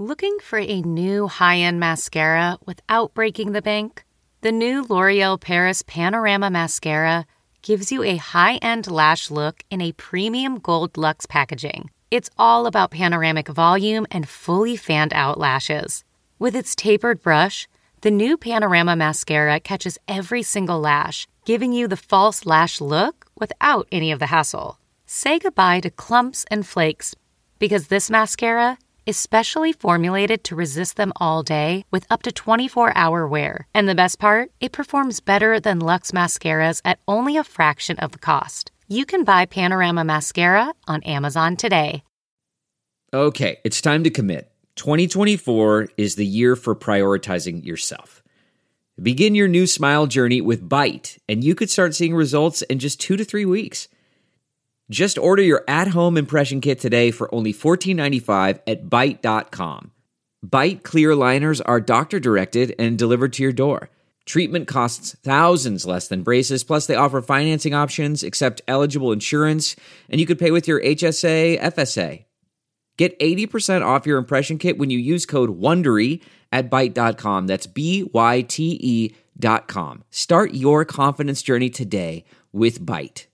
Looking for a new high-end mascara without breaking the bank? The new L'Oreal Paris Panorama Mascara gives you a high-end lash look in a premium gold luxe packaging. It's all about panoramic volume and fully fanned-out lashes. With its tapered brush, the new Panorama Mascara catches every single lash, giving you the false lash look without any of the hassle. Say goodbye to clumps and flakes, because this mascara is specially formulated to resist them all day with up to 24-hour wear. And the best part? It performs better than Luxe mascaras at only a fraction of the cost. You can buy Panorama Mascara on Amazon today. Okay, it's time to commit. 2024 is the year for prioritizing yourself. Begin your new smile journey with Byte, and you could start seeing results in just 2 to 3 weeks. Just order your at-home impression kit today for only $14.95 at Byte.com. Byte clear liners are doctor-directed and delivered to your door. Treatment costs thousands less than braces, plus they offer financing options, accept eligible insurance, and you could pay with your HSA, FSA. Get 80% off your impression kit when you use code WONDERY at Byte.com. That's BYTE.com. Start your confidence journey today with Byte.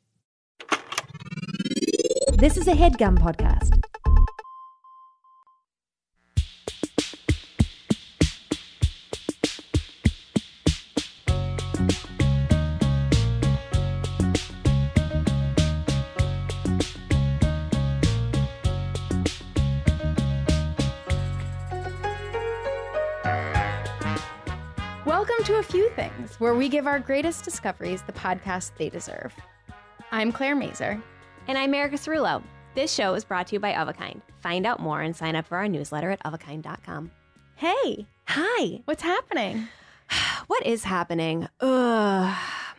This is a HeadGum podcast. Welcome to A Few Things, where we give our greatest discoveries the podcast they deserve. I'm Claire Mazur. And I'm Erica Cerullo. This show is brought to you by Of a Kind. Find out more and sign up for our newsletter at ofakind.com. Hey, Hi. what's happening? What is happening? Ugh.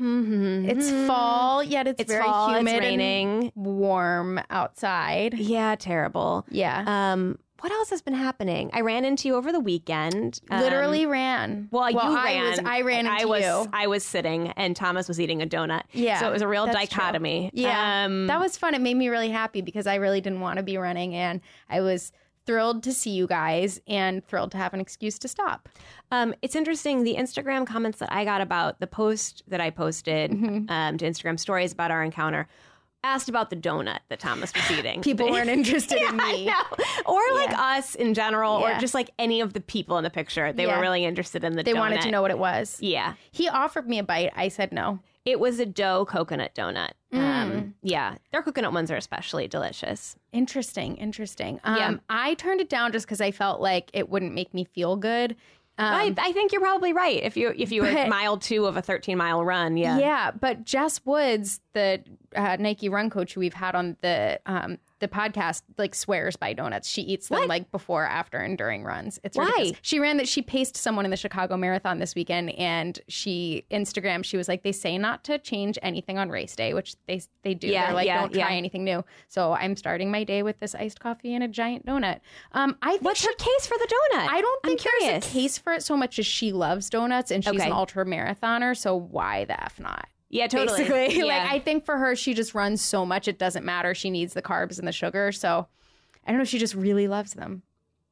It's fall, yet it's very fall, humid it's raining. and warm outside. Yeah, terrible. Yeah. What else has been happening? I ran into you over the weekend. Literally ran. Well, you ran. I ran into you. I was sitting and Thomas was eating a donut. Yeah. So it was a real that's dichotomy. True. Yeah. That was fun. It made me really happy because I really didn't want to be running, and I was thrilled to see you guys and thrilled to have an excuse to stop. It's interesting. The Instagram comments that I got about the post that I posted to Instagram stories about our encounter asked about the donut that Thomas was eating. People weren't interested in me. Or like us in general, Yeah. or just like any of the people in the picture. They were really interested in the donut. They wanted to know what it was. Yeah. He offered me a bite. I said no. It was a dough coconut donut. Yeah. Their coconut ones are especially delicious. Interesting. Yeah. I turned it down just because I felt like it wouldn't make me feel good. I think you're probably right. If you were mile 2 of a 13-mile run, Yeah, but Jess Woods, the Nike run coach who we've had on the podcast, like swears by donuts. She eats them like before, after, and during runs. It's ridiculous. She ran that. She paced someone in the Chicago Marathon this weekend, and she was like, they say not to change anything on race day, which they do. Yeah, They're like, yeah, don't try anything new. So I'm starting my day with this iced coffee and a giant donut. What's her case for the donut? I don't think I'm there's a case for it so much as she loves donuts, and she's an ultra marathoner. So why the F not? Yeah, totally. Basically. Yeah. Like, I think for her, she just runs so much, it doesn't matter. She needs the carbs and the sugar. So I don't know. She just really loves them.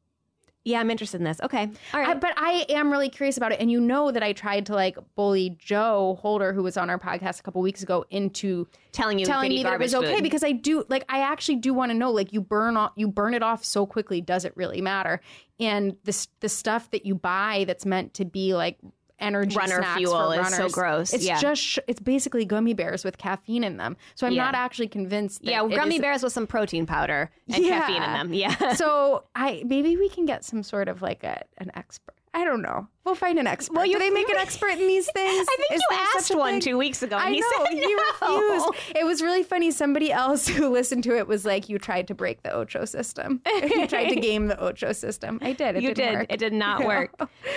Yeah, I'm interested in this. Okay. All right. But I am really curious about it. And you know that I tried to like bully Joe Holder, who was on our podcast a couple weeks ago, into telling me that it was okay, because I actually do want to know, like, you burn it off so quickly. Does it really matter? And the stuff that you buy that's meant to be like energy runner snacks fuel for is runners, so gross. It's just it's basically gummy bears with caffeine in them. So I'm not actually convinced that gummy bears with some protein powder and caffeine in them. Yeah. So maybe we can get some sort of like an expert. I don't know. We'll find an expert. Well, do they make an expert in these things? I think you asked one 2 weeks ago. And I know. He refused. It was really funny. Somebody else who listened to it was like, you tried to break the Ocho system. You tried to game the Ocho system. I did. It didn't work. It did not work.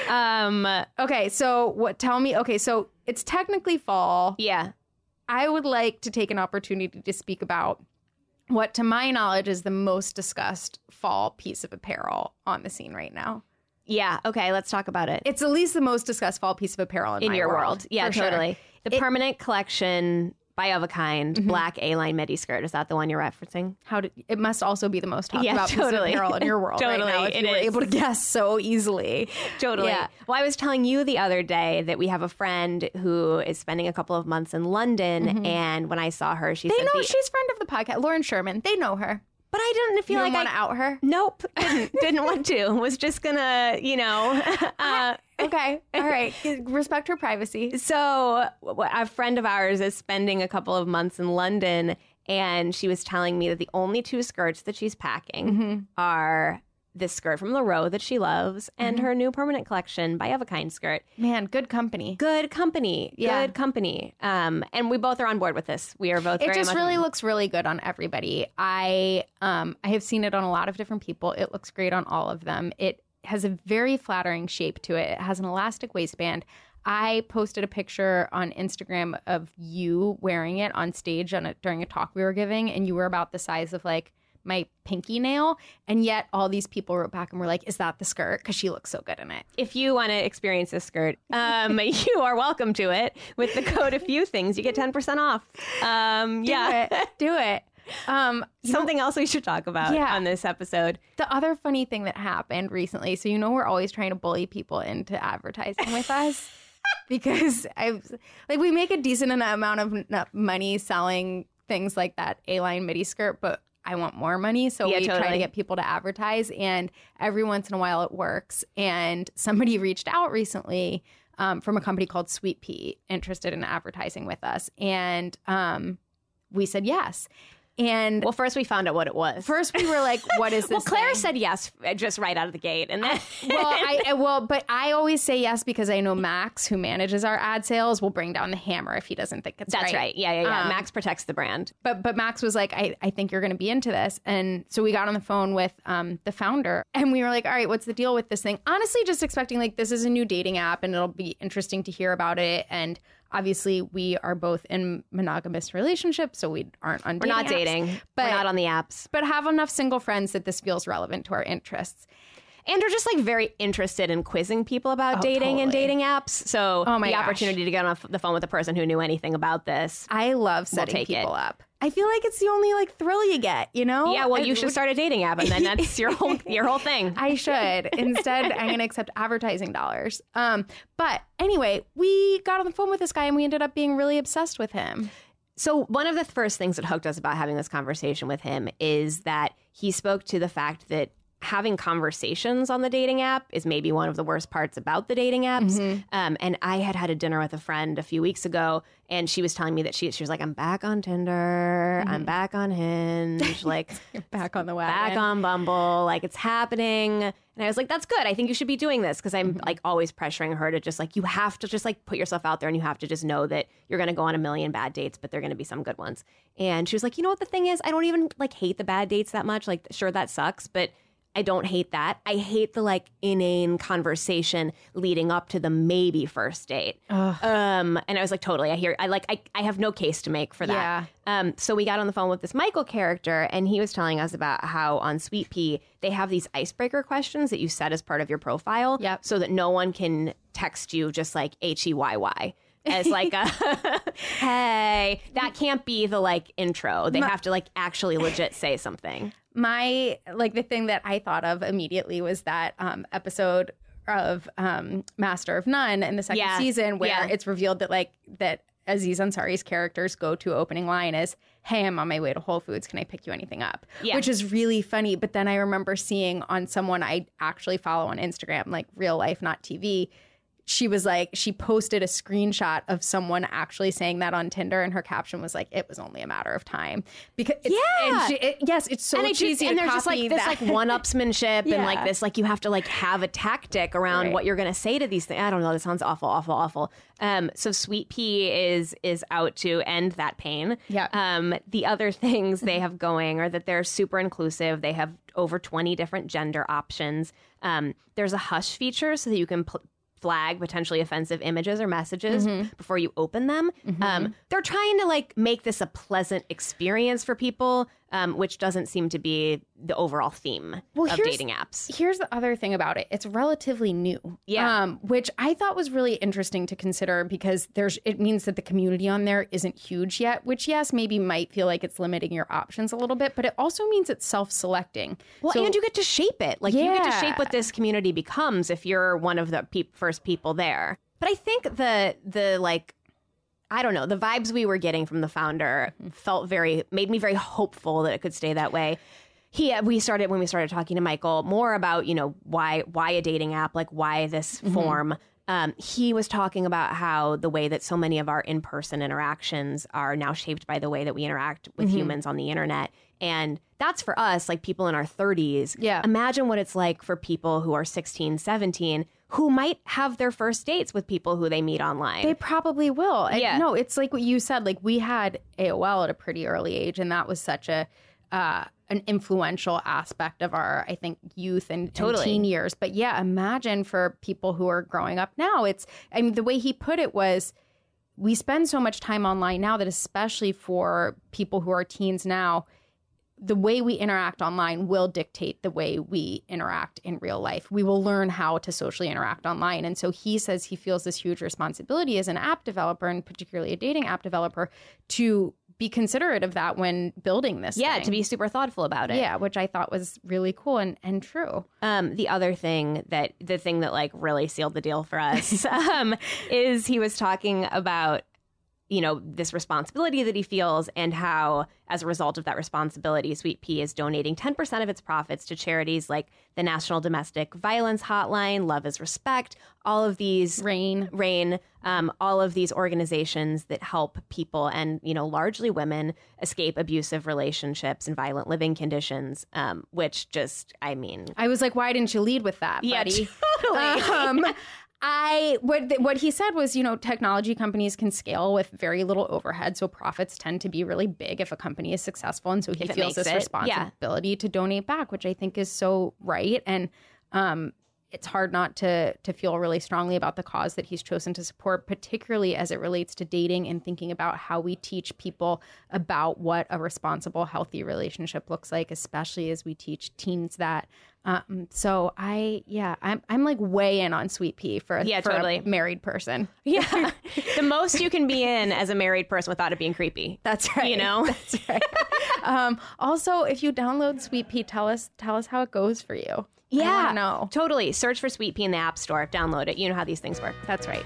Okay, so tell me. Okay, so it's technically fall. Yeah. I would like to take an opportunity to speak about what, to my knowledge, is the most discussed fall piece of apparel on the scene right now. Yeah. Okay. Let's talk about it. It's at least the most discussed fall piece of apparel in my your world. world. Yeah, totally. Sure. The permanent collection by Of a Kind, black A-line midi skirt. Is that the one you're referencing? It must also be the most talked about piece of totally. apparel in your world right now. If you were able to guess so easily. Totally. Yeah. Well, I was telling you the other day that we have a friend who is spending a couple of months in London, and when I saw her, she's she's friend of the podcast, Lauren Sherman. They know her. But I didn't feel like I want to out her. Nope, didn't want to. Was just gonna, Okay, all right. Respect her privacy. So a friend of ours is spending a couple of months in London, and she was telling me that the only 2 skirts that she's packing are this skirt from La Roe that she loves and her new permanent collection by Of a Kind skirt. Man, good company. Good company. Yeah. Good company. And we both are on board with this. We are both It very just much really looks really good on everybody. I have seen it on a lot of different people. It looks great on all of them. It has a very flattering shape to it. It has an elastic waistband. I posted a picture on Instagram of you wearing it on stage during a talk we were giving, and you were about the size of like my pinky nail, and yet all these people wrote back and were like, is that the skirt? Because she looks so good in it. If you want to experience this skirt, you are welcome to it. With the code A Few Things, you get 10% off. Do it. Something else we should talk about on this episode. The other funny thing that happened recently, so we're always trying to bully people into advertising with us because we make a decent amount of money selling things like that A-line midi skirt, but I want more money. So we try to get people to advertise, and every once in a while it works. And somebody reached out recently from a company called Sweet Pea, interested in advertising with us. And we said yes. And first we found out what it was. First we were like, what is this? Well, Claire thing? said yes just right out of the gate. And then but I always say yes because I know Max, who manages our ad sales, will bring down the hammer if he doesn't think it's right. That's right. Yeah. Max protects the brand. But Max was like, I think you're going to be into this. And so we got on the phone with the founder, and we were like, all right, what's the deal with this thing? Honestly, just expecting like this is a new dating app and it'll be interesting to hear about it. And obviously, we are both in monogamous relationships, so we aren't on dating apps. We're not dating. We're not on the apps. But have enough single friends that this feels relevant to our interests. And are just like very interested in quizzing people about dating and dating apps. So the opportunity to get on the phone with a person who knew anything about this. I love setting people up. I feel like it's the only like thrill you get, Yeah, well, you should start a dating app, and then that's your whole thing. I should. Instead, I'm going to accept advertising dollars. But anyway, we got on the phone with this guy, and we ended up being really obsessed with him. So one of the first things that hooked us about having this conversation with him is that he spoke to the fact that having conversations on the dating app is maybe one of the worst parts about the dating apps. And I had a dinner with a friend a few weeks ago, and she was telling me that she was like, I'm back on Tinder, I'm back on Hinge, like you're back on the wagon, back on Bumble, like it's happening. And I was like, that's good. I think you should be doing this, because I'm like always pressuring her to just like, you have to just like put yourself out there, and you have to just know that you're going to go on a million bad dates, but they're going to be some good ones. And she was like, you know what the thing is? I don't even like hate the bad dates that much. Like, sure, that sucks, but I don't hate that. I hate the like inane conversation leading up to the maybe first date. And I was like, totally. I have no case to make for that. Yeah. So we got on the phone with this Michael character, and he was telling us about how on Sweet Pea they have these icebreaker questions that you set as part of your profile, so that no one can text you just like HEYY. As like a hey, that can't be the like intro. They have to like actually legit say something. The thing that I thought of immediately was that episode of Master of None in the second season where it's revealed that Aziz Ansari's character's go-to opening line is, hey, I'm on my way to Whole Foods. Can I pick you anything up? Which is really funny. But then I remember seeing on someone I actually follow on Instagram, like real life, not TV, she was like, she posted a screenshot of someone actually saying that on Tinder, and her caption was like, it was only a matter of time. Because it's so cheesy and to there's just like this like one-upsmanship and like this like you have to like have a tactic around what you're gonna say to these things. I don't know, this sounds awful. So Sweet Pea is out to end that pain. The other things they have going are that they're super inclusive. They have over 20 different gender options. There's a hush feature so that you can flag potentially offensive images or messages before you open them. They're trying to like make this a pleasant experience for people. which doesn't seem to be the overall theme of dating apps. Here's the other thing about it. It's relatively new, which I thought was really interesting to consider because it means that the community on there isn't huge yet, which, yes, maybe might feel like it's limiting your options a little bit, but it also means it's self-selecting. Well, and you get to shape it. Like, you get to shape what this community becomes if you're one of the first people there. But I think the like, I don't know, the vibes we were getting from the founder made me very hopeful that it could stay that way. When we started talking to Michael more about, why a dating app, like why this form, he was talking about how the way that so many of our in-person interactions are now shaped by the way that we interact with humans on the internet. And that's for us, like people in our 30s. Yeah. Imagine what it's like for people who are 16, 17, who might have their first dates with people who they meet online. They probably will. And no, it's like what you said. Like, we had AOL at a pretty early age, and that was such an influential aspect of our, I think, youth and teen years. But yeah, imagine for people who are growing up now. The way he put it was, we spend so much time online now that especially for people who are teens now, the way we interact online will dictate the way we interact in real life. We will learn how to socially interact online. And so he says he feels this huge responsibility as an app developer, and particularly a dating app developer, to be considerate of that when building this thing. To be super thoughtful about it. Yeah, which I thought was really cool and true. The thing that like really sealed the deal for us is he was talking about this responsibility that he feels, and how, as a result of that responsibility, Sweet Pea is donating 10% of its profits to charities like the National Domestic Violence Hotline, Love is Respect, all of these RAIN, all of these organizations that help people, and largely women, escape abusive relationships and violent living conditions. Which just, I was like, why didn't you lead with that, buddy? Totally. What he said was, technology companies can scale with very little overhead, so profits tend to be really big if a company is successful, and so he feels this responsibility to donate back, which I think is so right. And it's hard not to feel really strongly about the cause that he's chosen to support, particularly as it relates to dating and thinking about how we teach people about what a responsible, healthy relationship looks like, especially as we teach teens that. So I'm like way in on Sweet Pea for a married person. Yeah. The most you can be in as a married person without it being creepy. That's right. That's right. Also, if you download Sweet Pea, tell us how it goes for you. Yeah. I wanna know. Totally. Search for Sweet Pea in the App Store. Download it. You know how these things work. That's right.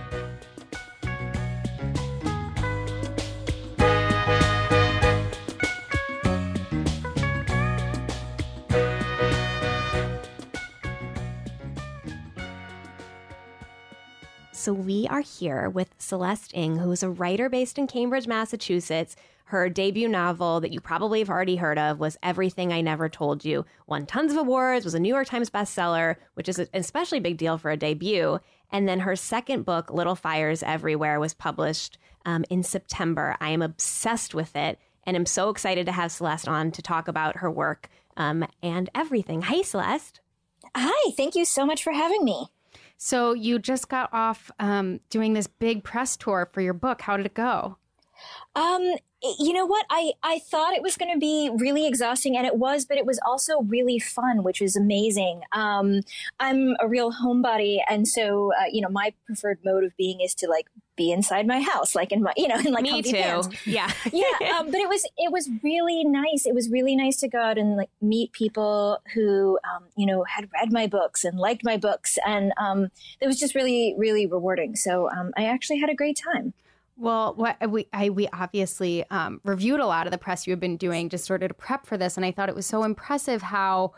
So we are here with Celeste Ng, who is a writer based in Cambridge, Massachusetts. Her debut novel that you probably have already heard of was Everything I Never Told You. Won tons of awards, was a New York Times bestseller, which is an especially big deal for a debut. And then her second book, Little Fires Everywhere, was published in September. I am obsessed with it, and I'm so excited to have Celeste on to talk about her work and everything. Hi, Celeste. Hi, thank you so much for having me. So you just got off doing this big press tour for your book. How did it go? You know what? I thought it was going to be really exhausting, and it was, but it was also really fun, which is amazing. I'm a real homebody, and so my preferred mode of being is to like be inside my house, like in my in like me comfy too. pants. Yeah. But it was really nice. It was really nice to go out and like meet people who had read my books and liked my books, and it was just really, really rewarding. So I actually had a great time. Well, we obviously reviewed a lot of the press you had been doing just sort of to prep for this, and I thought it was so impressive how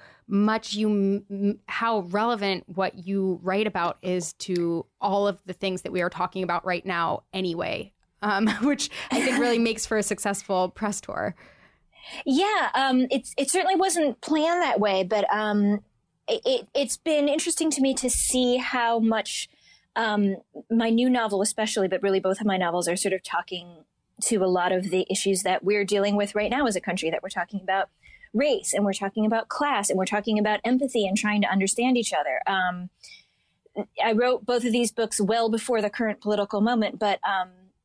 relevant what you write about is to all of the things that we are talking about right now anyway, which I think really makes for a successful press tour. Yeah, it certainly wasn't planned that way, but it's been interesting to me to see how much my new novel especially, but really both of my novels are sort of talking to a lot of the issues that we're dealing with right now as a country, that we're talking about race, and we're talking about class, and we're talking about empathy and trying to understand each other. I wrote both of these books well before the current political moment, but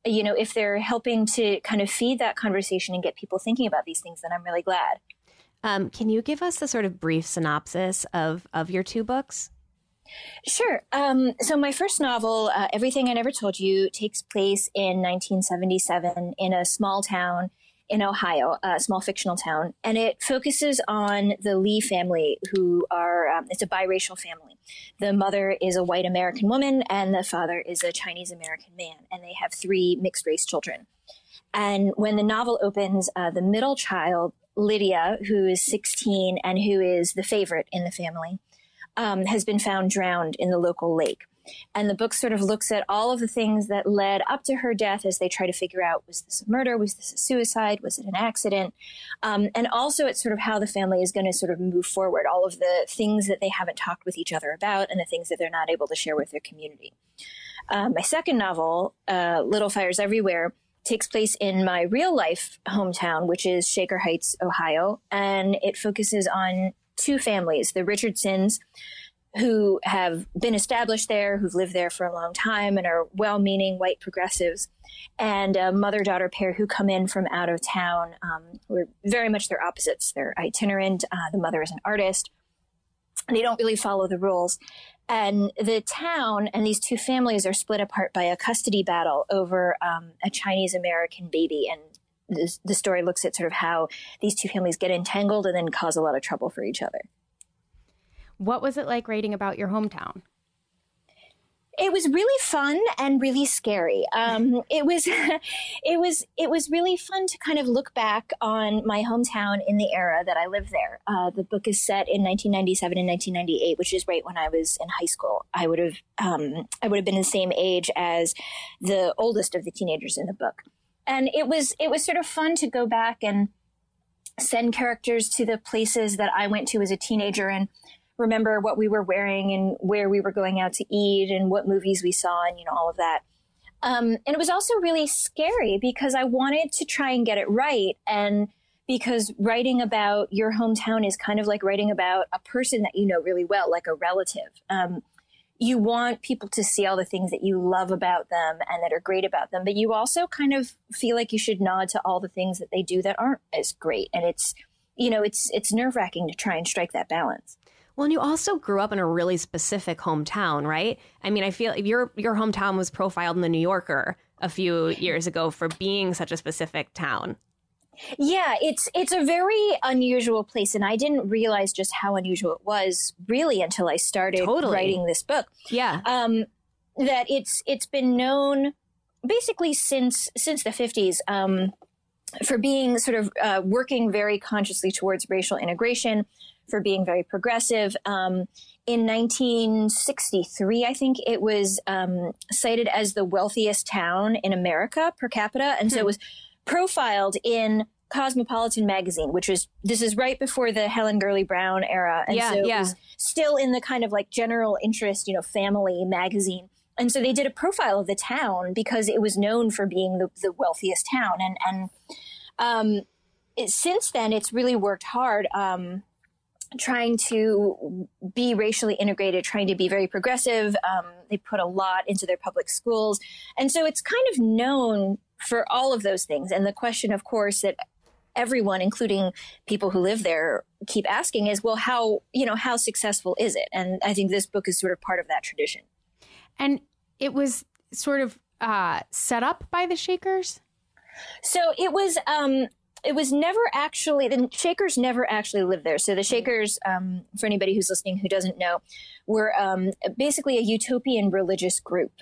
if they're helping to kind of feed that conversation and get people thinking about these things, then I'm really glad. Can you give us a sort of brief synopsis of your two books? Sure. So my first novel, Everything I Never Told You, takes place in 1977 in a small town in Ohio, a small fictional town. And it focuses on the Lee family, who are, it's a biracial family. The mother is a white American woman and the father is a Chinese American man. And they have 3 mixed race children. And when the novel opens, the middle child, Lydia, who is 16 and who is the favorite in the family, has been found drowned in the local lake. And the book sort of looks at all of the things that led up to her death as they try to figure out, was this a murder? Was this a suicide? Was it an accident? And also it's sort of how the family is going to sort of move forward, all of the things that they haven't talked with each other about and the things that they're not able to share with their community. My second novel, Little Fires Everywhere, takes place in my real life hometown, which is Shaker Heights, Ohio. And it focuses on 2 families, the Richardsons, who have been established there, who've lived there for a long time and are well-meaning white progressives, and a mother-daughter pair who come in from out of town, who are very much their opposites. They're itinerant. The mother is an artist. They don't really follow the rules. And the town and these 2 families are split apart by a custody battle over a Chinese-American baby. And the story looks at sort of how these 2 families get entangled and then cause a lot of trouble for each other. What was it like writing about your hometown? It was really fun and really scary. It was really fun to kind of look back on my hometown in the era that I lived there. The book is set in 1997 and 1998, which is right when I was in high school. I would have been the same age as the oldest of the teenagers in the book. And it was sort of fun to go back and send characters to the places that I went to as a teenager and remember what we were wearing and where we were going out to eat and what movies we saw and, all of that. And it was also really scary because I wanted to try and get it right. And because writing about your hometown is kind of like writing about a person that you know really well, like a relative. You want people to see all the things that you love about them and that are great about them, but you also kind of feel like you should nod to all the things that they do that aren't as great. And it's nerve-wracking to try and strike that balance. Well, and you also grew up in a really specific hometown, right? I mean, I feel your hometown was profiled in The New Yorker a few years ago for being such a specific town. Yeah, it's a very unusual place, and I didn't realize just how unusual it was really until I started writing this book. Yeah, that it's been known basically since the 50s for being sort of working very consciously towards racial integration, for being very progressive. In 1963, I think it was cited as the wealthiest town in America per capita. And so it was profiled in Cosmopolitan magazine, this is right before the Helen Gurley Brown era. And so it was still in the kind of like general interest, family magazine. And so they did a profile of the town because it was known for being the wealthiest town. And since then, it's really worked hard trying to be racially integrated, trying to be very progressive. They put a lot into their public schools. And so it's kind of known for all of those things. And the question, of course, that everyone, including people who live there, keep asking is, well, how successful is it? And I think this book is sort of part of that tradition. And it was sort of set up by the Shakers? So it was never actually, the Shakers never actually lived there. So the Shakers, for anybody who's listening who doesn't know, were basically a utopian religious group,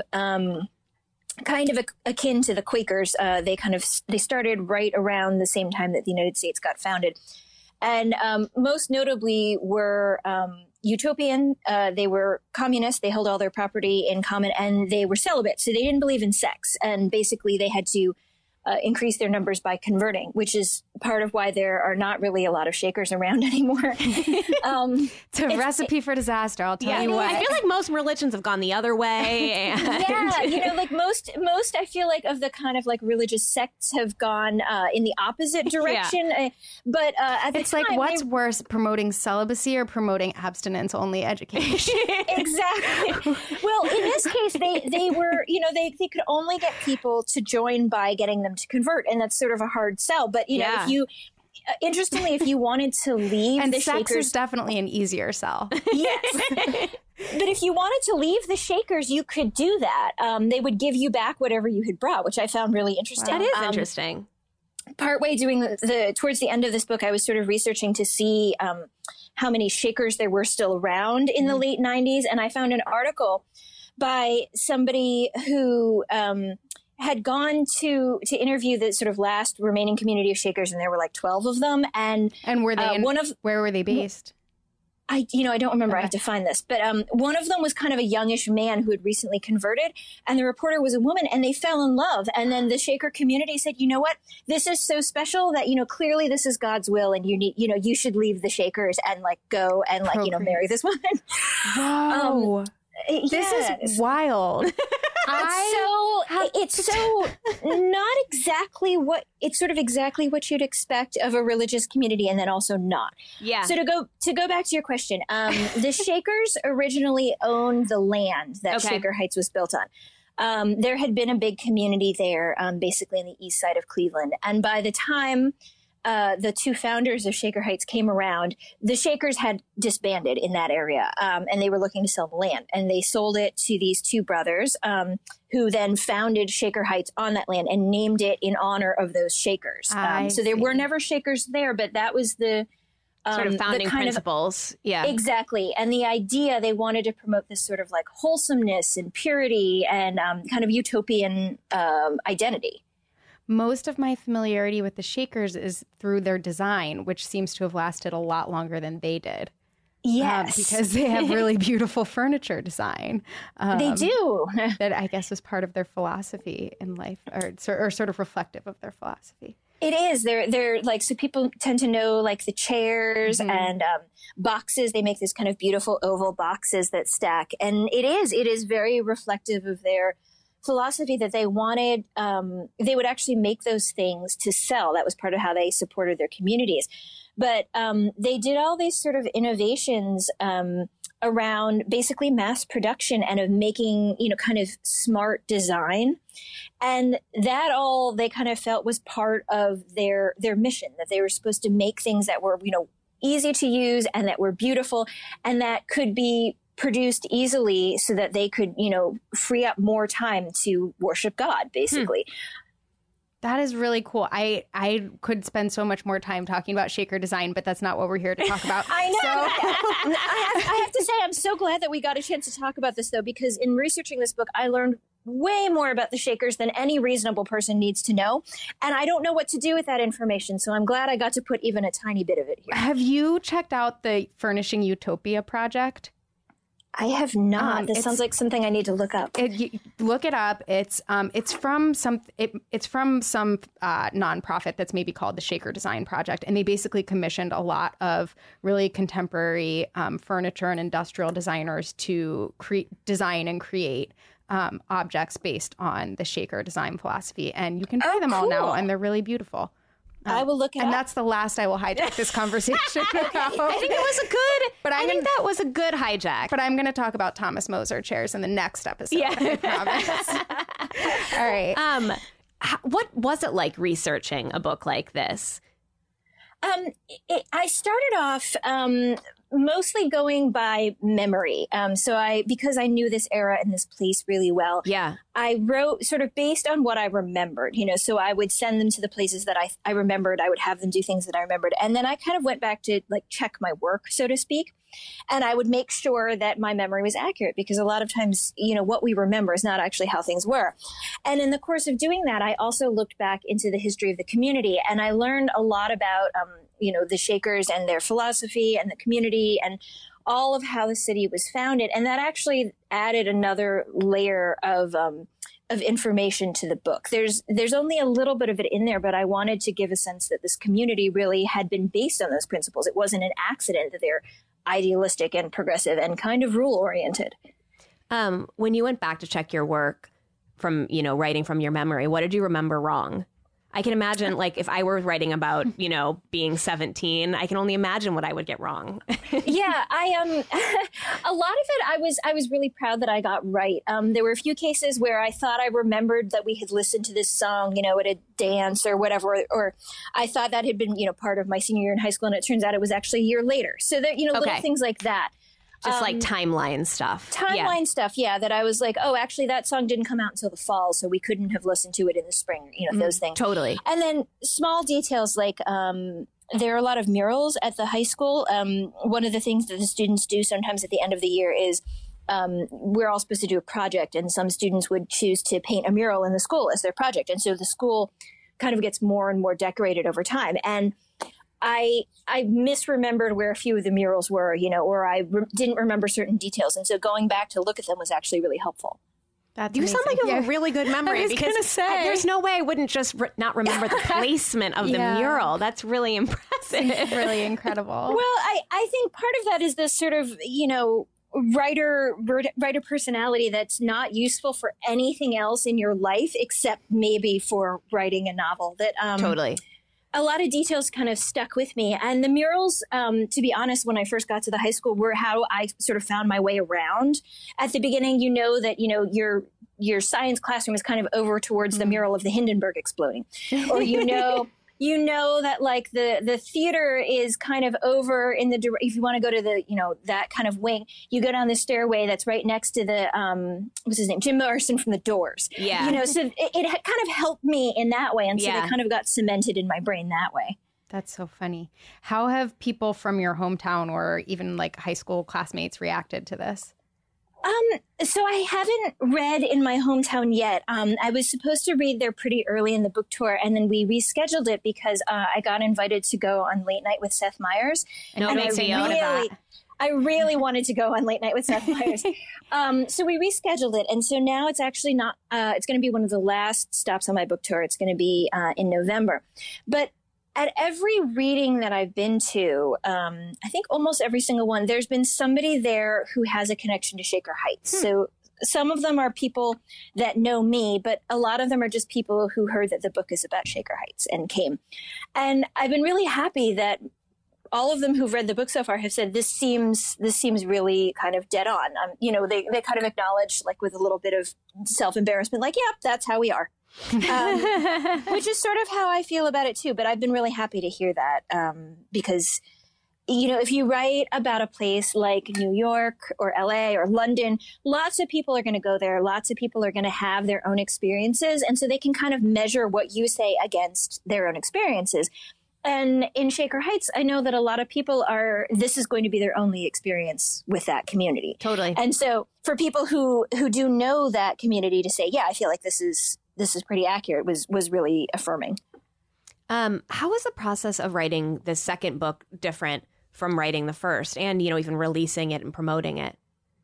kind of akin to the Quakers. They started right around the same time that the United States got founded. And most notably were utopian. They were communist. They held all their property in common, and they were celibate. So they didn't believe in sex. And basically they had to increase their numbers by converting, which is part of why there are not really a lot of Shakers around anymore. It's a recipe for disaster, I'll tell you what. I feel like most religions have gone the other way. And Yeah, like most I feel like of the kind of like religious sects have gone in the opposite direction. But at the it's time, like, what's worse, promoting celibacy or promoting abstinence-only education? Exactly. Well, in this case, they were, they could only get people to join by getting them to convert, and that's sort of a hard sell. But if you, interestingly, if you wanted to leave and the sex Shakers, is definitely an easier sell. yes. But if you wanted to leave the Shakers, you could do that. They would give you back whatever you had brought, which I found really interesting. That is interesting. Partway doing towards the end of this book, I was sort of researching to see how many Shakers there were still around in the late 90s. And I found an article by somebody who had gone to interview the sort of last remaining community of Shakers, and there were like 12 of them. And were they where were they based? I don't remember. I have to find this. But one of them was kind of a youngish man who had recently converted, and the reporter was a woman, and they fell in love. And then the Shaker community said, you know what? This is so special that, clearly this is God's will, and you need, you should leave the Shakers and like go and like, marry this woman. Wow. This is wild. It's so not exactly it's sort of exactly what you'd expect of a religious community, and then also not. Yeah. So to go back to your question, the Shakers originally owned the land that Shaker Heights was built on. There had been a big community there, basically on the east side of Cleveland, and by the time the two founders of Shaker Heights came around, the Shakers had disbanded in that area, and they were looking to sell the land. And they sold it to these two brothers, who then founded Shaker Heights on that land and named it in honor of those Shakers. So there were never Shakers there, but that was the sort of founding principles. Yeah, exactly. And the idea, they wanted to promote this sort of like wholesomeness and purity and kind of utopian identity. Most of my familiarity with the Shakers is through their design, which seems to have lasted a lot longer than they did. Yes. Because they have really beautiful furniture design. They do. That I guess was part of their philosophy in life, or sort of reflective of their philosophy. It is. They're like, so people tend to know like the chairs and boxes. They make these kind of beautiful oval boxes that stack. And it is very reflective of their philosophy that they wanted, they would actually make those things to sell. That was part of how they supported their communities. But they did all these sort of innovations around basically mass production and of making, kind of smart design. And that all they kind of felt was part of their mission, that they were supposed to make things that were, easy to use and that were beautiful and that could be produced easily so that they could, free up more time to worship God, basically. That is really cool. I could spend so much more time talking about Shaker design, but that's not what we're here to talk about. I know. I have to say, I'm so glad that we got a chance to talk about this, though, because in researching this book, I learned way more about the Shakers than any reasonable person needs to know. And I don't know what to do with that information. So I'm glad I got to put even a tiny bit of it here. Have you checked out the Furnishing Utopia project? I have not. This sounds like something I need to look up. Look it up. It's from some nonprofit that's maybe called the Shaker Design Project, and they basically commissioned a lot of really contemporary furniture and industrial designers to design and create objects based on the Shaker design philosophy, and you can buy them all now, and they're really beautiful. I will look it up. And that's the last I will hijack this conversation about. I think that was a good hijack. But I'm going to talk about Thomas Moser chairs in the next episode. Yeah. I promise. All right. What was it like researching a book like this? I started off mostly going by memory. Because I knew this era and this place really well. Yeah. I wrote sort of based on what I remembered, so I would send them to the places that I remembered. I would have them do things that I remembered. And then I kind of went back to like check my work, so to speak. And I would make sure that my memory was accurate because a lot of times, what we remember is not actually how things were. And in the course of doing that, I also looked back into the history of the community and I learned a lot about, the Shakers and their philosophy and the community and all of how the city was founded. And that actually added another layer of of information to the book. There's only a little bit of it in there, but I wanted to give a sense that this community really had been based on those principles. It wasn't an accident that they're idealistic and progressive and kind of rule oriented. When you went back to check your work from, writing from your memory, what did you remember wrong? I can imagine, like, if I were writing about, being 17, I can only imagine what I would get wrong. Yeah, a lot of it, I was really proud that I got right. There were a few cases where I thought I remembered that we had listened to this song, at a dance or whatever, or I thought that had been, part of my senior year in high school, and it turns out it was actually a year later. So that, little things like that. Just like timeline stuff. Stuff, yeah, that I was like, oh, actually, that song didn't come out until the fall, so we couldn't have listened to it in the spring, those things. Totally. And then small details like there are a lot of murals at the high school. One of the things that the students do sometimes at the end of the year is we're all supposed to do a project, and some students would choose to paint a mural in the school as their project. And so the school kind of gets more and more decorated over time. And I misremembered where a few of the murals were, or I didn't remember certain details. And so going back to look at them was actually really helpful. That's you amazing. Sound like you have a really good memory because there's no way I wouldn't just not remember the placement of the mural. That's really impressive. Really incredible. Well, I think part of that is this sort of, writer personality that's not useful for anything else in your life except maybe for writing a novel. That totally. A lot of details kind of stuck with me. And the murals, to be honest, when I first got to the high school, were how I sort of found my way around. At the beginning, that, your science classroom is kind of over towards the mural of the Hindenburg exploding. Or, that like the theater is kind of over in if you want to go to the, that kind of wing, you go down the stairway that's right next to the, what's his name? Jim Morrison from The Doors. Yeah. So it kind of helped me in that way. And so they kind of got cemented in my brain that way. That's so funny. How have people from your hometown or even like high school classmates reacted to this? So I haven't read in my hometown yet. I was supposed to read there pretty early in the book tour, and then we rescheduled it because I got invited to go on Late Night with Seth Meyers. I really wanted to go on Late Night with Seth Meyers. So we rescheduled it. And so now it's actually not, it's going to be one of the last stops on my book tour. It's going to be in November. But at every reading that I've been to, I think almost every single one, there's been somebody there who has a connection to Shaker Heights. So some of them are people that know me, but a lot of them are just people who heard that the book is about Shaker Heights and came. And I've been really happy that all of them who've read the book so far have said this seems really kind of dead on. They kind of acknowledge, like with a little bit of self-embarrassment, like, yeah, that's how we are. Which is sort of how I feel about it too. But I've been really happy to hear that because, if you write about a place like New York or LA or London, lots of people are going to go there. Lots of people are going to have their own experiences. And so they can kind of measure what you say against their own experiences. And in Shaker Heights, I know that a lot of people this is going to be their only experience with that community. Totally. And so for people who do know that community to say, yeah, I feel like this is pretty accurate was really affirming. How was the process of writing the second book different from writing the first and, even releasing it and promoting it?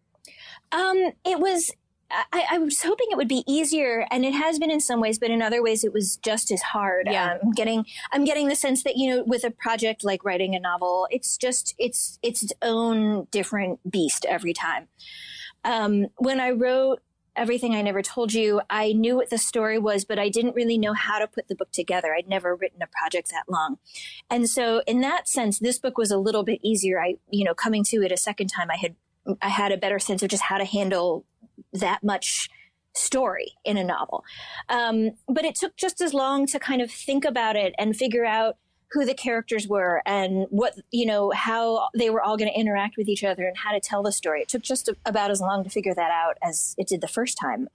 It was, I was hoping it would be easier, and it has been in some ways, but in other ways it was just as hard. Yeah. I'm getting the sense that, with a project like writing a novel, it's its own different beast every time. When I wrote Everything I Never Told You, I knew what the story was, but I didn't really know how to put the book together. I'd never written a project that long. And so in that sense, this book was a little bit easier. Coming to it a second time, I had a better sense of just how to handle that much story in a novel. But it took just as long to kind of think about it and figure out who the characters were and what, how they were all going to interact with each other and how to tell the story. It took just about as long to figure that out as it did the first time.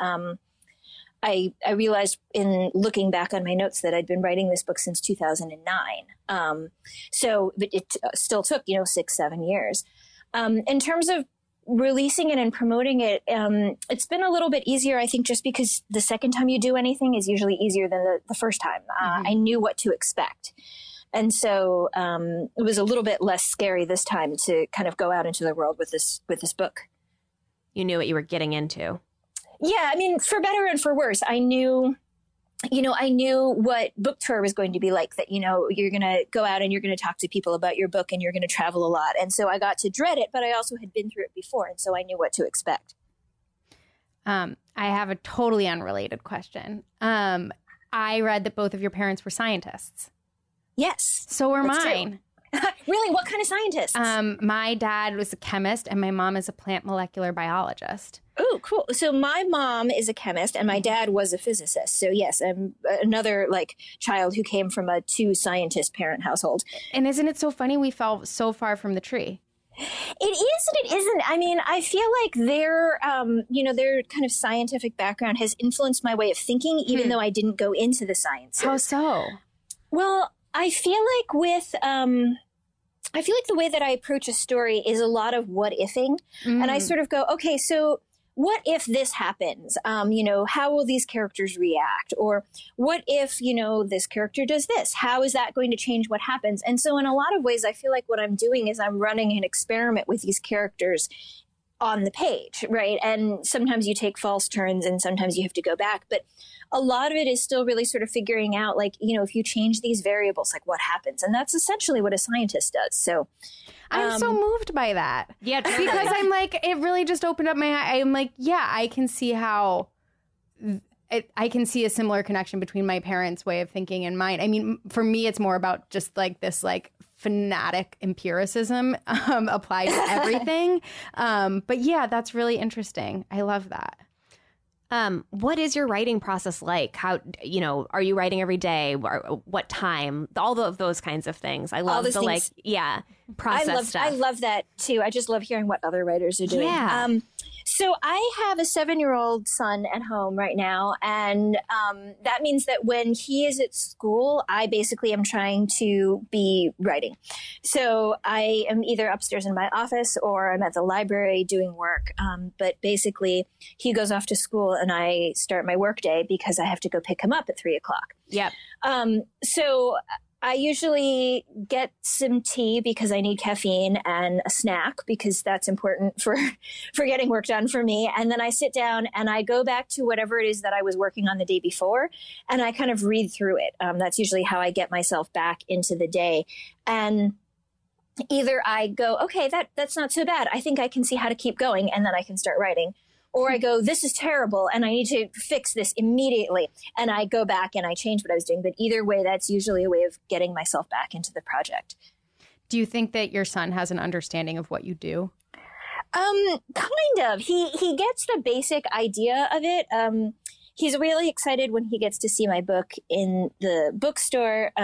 I realized in looking back on my notes that I'd been writing this book since 2009. So it still took, 6-7 years. In terms of releasing it and promoting it, it's been a little bit easier, I think, just because the second time you do anything is usually easier than the first time. I knew what to expect. And so it was a little bit less scary this time to kind of go out into the world with this book. You knew what you were getting into. Yeah, I mean, for better and for worse, I knew what book tour was going to be like, that, you're going to go out and you're going to talk to people about your book and you're going to travel a lot. And so I got to dread it, but I also had been through it before. And so I knew what to expect. I have a totally unrelated question. I read that both of your parents were scientists. Yes. So were That's mine. True. Really? What kind of scientists? My dad was a chemist and my mom is a plant molecular biologist. Oh, cool. So my mom is a chemist and my dad was a physicist. So yes, I'm another child who came from a 2-scientist parent household. And isn't it so funny we fell so far from the tree? It is and it isn't. I mean, I feel like their kind of scientific background has influenced my way of thinking, even though I didn't go into the sciences. How so? Well, I feel like the way that I approach a story is a lot of what ifing. And I sort of go, okay, so what if this happens? How will these characters react? Or what if, this character does this? How is that going to change what happens? And so in a lot of ways, I feel like what I'm doing is I'm running an experiment with these characters on the page, right? And sometimes you take false turns and sometimes you have to go back. But a lot of it is still really sort of figuring out, if you change these variables, what happens? And that's essentially what a scientist does. So I'm so moved by that. Yeah, totally. Because I'm it really just opened up my eye. I'm yeah, I can see how I can see a similar connection between my parents' way of thinking and mine. I mean, for me, it's more about just this fanatic empiricism applied to everything. But yeah, that's really interesting. I love that. What is your writing process like? How, are you writing every day? What time? All of those kinds of things. I love the process stuff. I love that too. I just love hearing what other writers are doing. Yeah. So I have a 7-year-old son at home right now. And that means that when he is at school, I basically am trying to be writing. So I am either upstairs in my office or I'm at the library doing work. But basically he goes off to school and I start my work day because I have to go pick him up at 3:00. Yep. So I usually get some tea because I need caffeine and a snack because that's important for getting work done for me. And then I sit down and I go back to whatever it is that I was working on the day before and I kind of read through it. That's usually how I get myself back into the day. And either I go, okay, that's not so bad. I think I can see how to keep going. And then I can start writing. Or I go, this is terrible and I need to fix this immediately. And I go back and I change what I was doing. But either way, that's usually a way of getting myself back into the project. Do you think that your son has an understanding of what you do? Kind of. He gets the basic idea of it. He's really excited when he gets to see my book in the bookstore.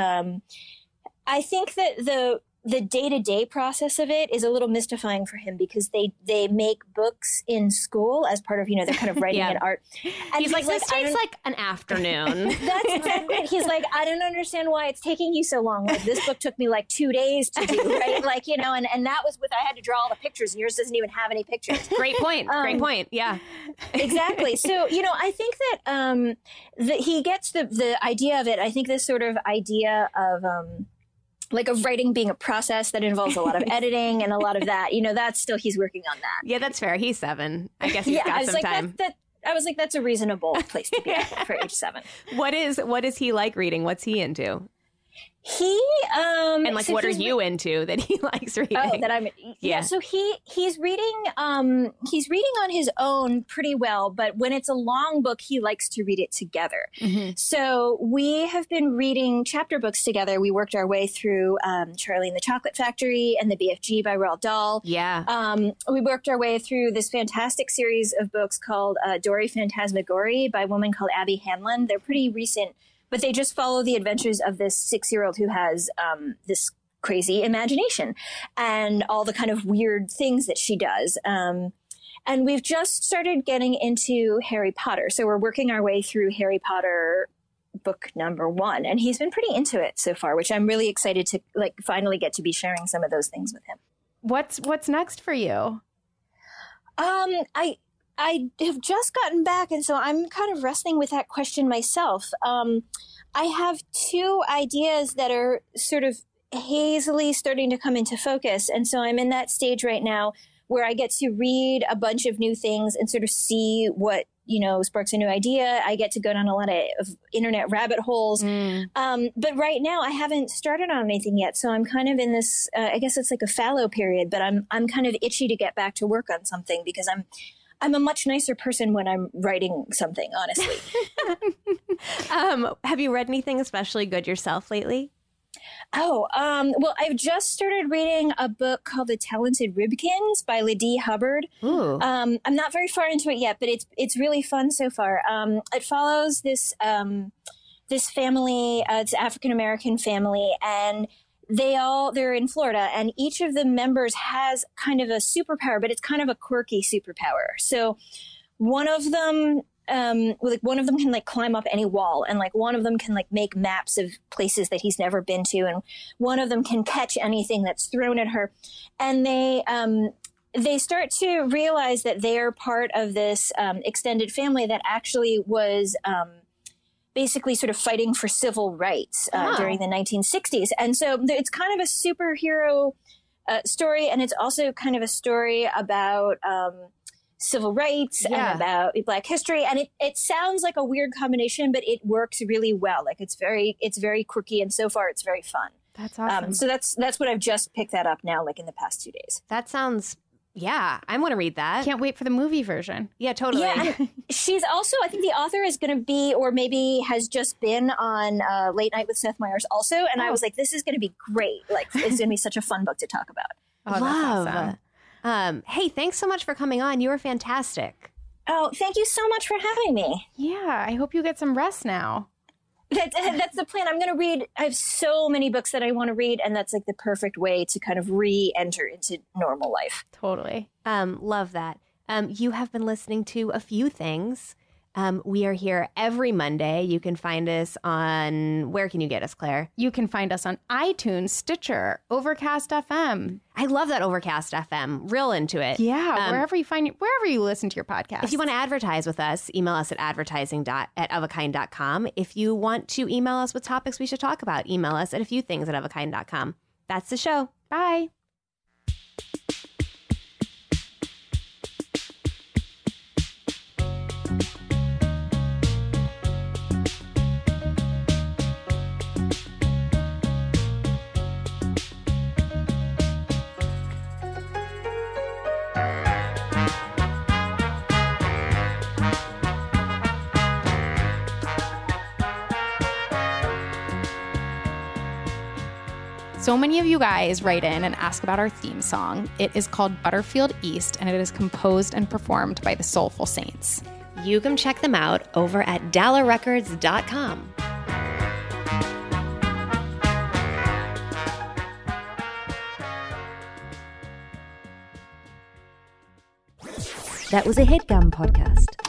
I think that the day-to-day process of it is a little mystifying for him because they make books in school as part of, they're kind of writing and art. And he's like, this takes an afternoon. That's exactly it. He's like, I don't understand why it's taking you so long. This book took me 2 days to do, right? And that was I had to draw all the pictures and yours doesn't even have any pictures. Great point. Great point. Yeah. Exactly. So, I think that he gets the idea of it. I think this sort of idea of, of writing being a process that involves a lot of editing and a lot of that, that's still, he's working on that. Yeah, that's fair. He's 7. I guess he's got some time. I was like, that's a reasonable place to be at for age 7. What is he like reading? What's he into? He and what are you into that he likes reading? Oh, that I'm So he's reading on his own pretty well, but when it's a long book, he likes to read it together. Mm-hmm. So we have been reading chapter books together. We worked our way through Charlie and the Chocolate Factory and the BFG by Roald Dahl. Yeah. We worked our way through this fantastic series of books called Dory Phantasmagorie by a woman called Abby Hanlon. They're pretty recent. But they just follow the adventures of this 6-year-old who has this crazy imagination and all the kind of weird things that she does. And we've just started getting into Harry Potter. So we're working our way through Harry Potter book number 1. And he's been pretty into it so far, which I'm really excited to finally get to be sharing some of those things with him. What's next for you? I have just gotten back, and so I'm kind of wrestling with that question myself. I have 2 ideas that are sort of hazily starting to come into focus, and so I'm in that stage right now where I get to read a bunch of new things and sort of see what sparks a new idea. I get to go down a lot of internet rabbit holes. But right now I haven't started on anything yet. So I'm kind of in this, I guess it's like a fallow period, but I'm kind of itchy to get back to work on something because I'm a much nicer person when I'm writing something, honestly. Have you read anything especially good yourself lately? Well, I've just started reading a book called The Talented Ribkins by Ladee Hubbard. Ooh. I'm not very far into it yet, but it's really fun so far. It follows this family, it's an African-American family, and they're in Florida, and each of the members has kind of a superpower, but it's kind of a quirky superpower. So one of them can like climb up any wall, and like one of them can like make maps of places that he's never been to, and one of them can catch anything that's thrown at her. And they start to realize that they're part of this extended family that actually was basically sort of fighting for civil rights during the 1960s. And so it's kind of a superhero story, and it's also kind of a story about civil rights and about Black history. And it sounds like a weird combination, but it works really well. Like it's very quirky, and so far it's very fun. That's awesome. So that's what I've just picked that up now, like in the past 2 days. That sounds, I want to read that. Can't wait for the movie version. Yeah, totally. Yeah, she's also, I think the author is going to be, or maybe has just been on Late Night with Seth Meyers also. And I was like, this is going to be great. Like, it's going to be such a fun book to talk about. Oh, that's awesome. Hey, thanks so much for coming on. You were fantastic. Oh, thank you so much for having me. Yeah, I hope you get some rest now. That's the plan. I'm going to read. I have so many books that I want to read, and that's like the perfect way to kind of re-enter into normal life. Totally. Love that. You have been listening to A Few Things. We are here every Monday. You can find us on, where can you get us, Claire? You can find us on iTunes, Stitcher, Overcast FM. I love that Overcast FM. Real into it. Yeah, wherever you listen to your podcast. If you want to advertise with us, email us at advertising@ofakind.com. If you want to email us with topics we should talk about, email us at afewthings@ofakind.com. That's the show. Bye. So many of you guys write in and ask about our theme song. It is called Butterfield East, and it is composed and performed by the Soulful Saints. You can check them out over at DalaRecords.com. That was a HeadGum podcast.